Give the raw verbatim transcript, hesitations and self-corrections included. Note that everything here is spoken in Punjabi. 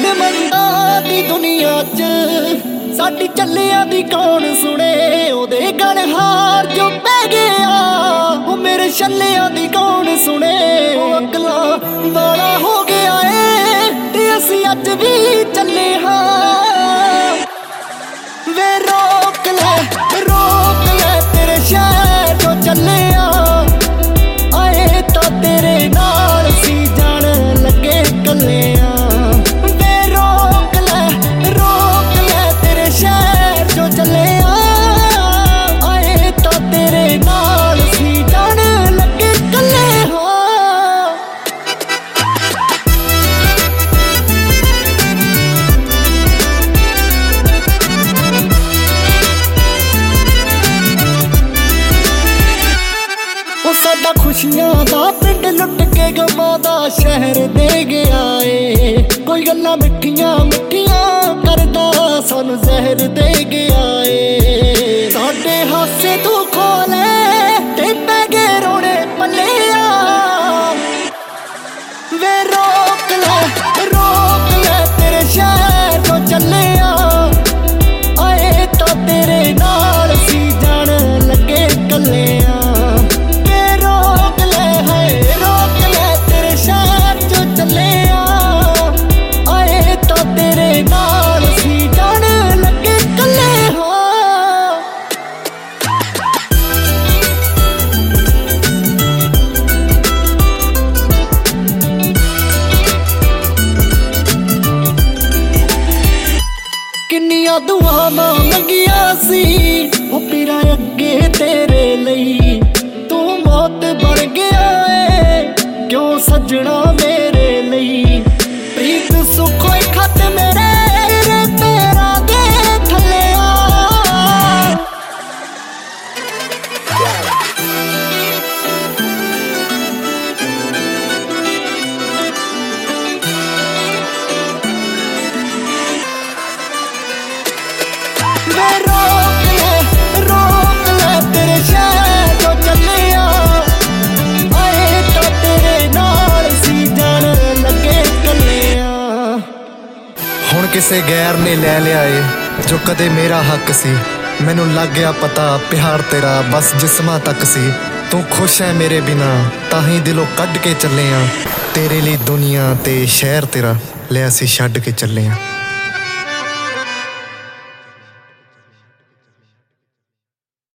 ਮੰਦਾਂ ਦੀ ਦੁਨੀਆ 'ਚ ਸਾਡੀ ਚੱਲਿਆਂ ਦੀ ਕੌਣ ਸੁਣੇ। ਉਹਦੇ ਗਲ ਹਾਰ ਜੋ ਪੈ ਗਿਆ ਉਹ ਮੇਰੇ ਛੱਲਿਆਂ ਦੀ ਕੌਣ ਸੁਣੇ। ਉਹ ਅਕਲਾਂ ਵਾਲਾ ਹੋ ਗਿਆ ਏ ਤੇ ਅਸੀਂ ਅੱਜ ਵੀ ਚੱਲੇ ਹਾਂ। ਵੇ ਰੋਕ ਲੈ ਰੋਕ ਲੈ ਤੇਰੇ ਸ਼ਹਿਰ ਜੋ ਚੱਲੇ ਆ। ਆਏ ਤਾਂ ਤੇਰੇ ਨਾਲ ਸੀ ਜਾਣ ਲੱਗੇ ਕੱਲੇ ਆ। ਵੇ ਰੋਕ ਲੈ ਰੋਕ ਲੈ ਤੇਰੇ ਸ਼ਹਿਰ ਜੋ ਚੱਲੇ ਆ। ਆਏ ਤਾਂ ਤੇਰੇ ਨਾਲ ਸੀ ਜਾਣ ਲੱਗੇ ਕੱਲੇ ਹਾਂ। ਉਹ ਸਾਡਾ ਖੁਸ਼ੀਆਂ ਦਾ ਪਿੰਡ ਲੁੱਟ ਕੇ ਗਮਾਂ ਦਾ ਸ਼ਹਿਰ ਦੇ ਗਿਆ ਏ। ਕੋਈ ਗੱਲਾਂ ਮਿੱਠੀਆਂ ਮਿੱਠੀਆਂ ਕਰਦਾ ਸਾਨੂੰ ਜ਼ਹਿਰ ਦੇ ਗਿਆ ਏ। ਸਾਡੇ ਹਾਸੇ ਤੂੰ ਖੋਲੇ ਤੇ ਪੈ ਗਏ ਰੋਣੇ ਪੱਲਿਆ। ਵੇ ਰੋਕ ਲੈ ਰੋਕ ਲੈ ਤੇਰੇ ਸ਼ਹਿਰ ਤੋਂ ਚੱਲੇ ਆ। ਆਏ ਤਾਂ ਤੇਰੇ ਨਾਲ ਸੀ ਜਾਣ ਲੱਗੇ ਕੱਲੇ ਆ। ਨਾਲ ਸੀ ਜਾਣ ਲੱਗੇ ਕੱਲੇ ਹਾਂ। ਕਿੰਨੀਆਂ ਦੁਆਵਾਂ ਮੰਗੀਆਂ ਸੀ ਉਹ ਪੀਰਾਂ ਅੱਗੇ ਤੇਰੇ ਲਈ। ਤੂੰ ਮੌਤ ਬਣ ਗਿਆ ਏ ਕਿਉਂ ਸੱਜਣਾ ਮੇਰੇ ਲਈ। ਪ੍ਰੀਤ ਸੁੱਖੋਏ ਖਤ ਮੇਰੇ ਪੈਰਾਂ ਦੇ ਥੱਲੇ ਆ। ਵੇ ਰੋਕ ਲੈ ਰੋਕ ਲੈ ਤੇਰੇ ਸ਼ਹਿਰ ਜੋ ਚੱਲੇ ਆ। ਆਏ ਤਾਂ ਤੇਰੇ ਨਾਲ ਸੀ ਜਾਣ ਲੱਗੇ ਕੱਲੇ ਆ। ਹੁਣ ਕਿਸੇ ਗੈਰ ਨੇ ਲੈ ਲਿਆ ਏ ਜੋ ਕਦੇ ਮੇਰਾ ਹੱਕ ਸੀ। ਮੈਨੂੰ ਲੱਗ ਗਿਆ ਪਤਾ ਪਿਆਰ ਤੇਰਾ ਬਸ ਜਿਸਮਾਂ ਤੱਕ ਸੀ। ਤੂੰ ਖੁਸ਼ ਹੈ ਮੇਰੇ ਬਿਨਾ ਤਾਂ ਹੀ ਦਿਲੋਂ ਕੱਢ ਕੇ ਚੱਲੇ ਆ। ਤੇਰੇ ਲਈ ਦੁਨੀਆ ਤੇ ਸ਼ਹਿਰ ਤੇਰਾ ਲੈ ਅਸੀਂ ਛੱਡ ਕੇ ਚੱਲੇ ਆ।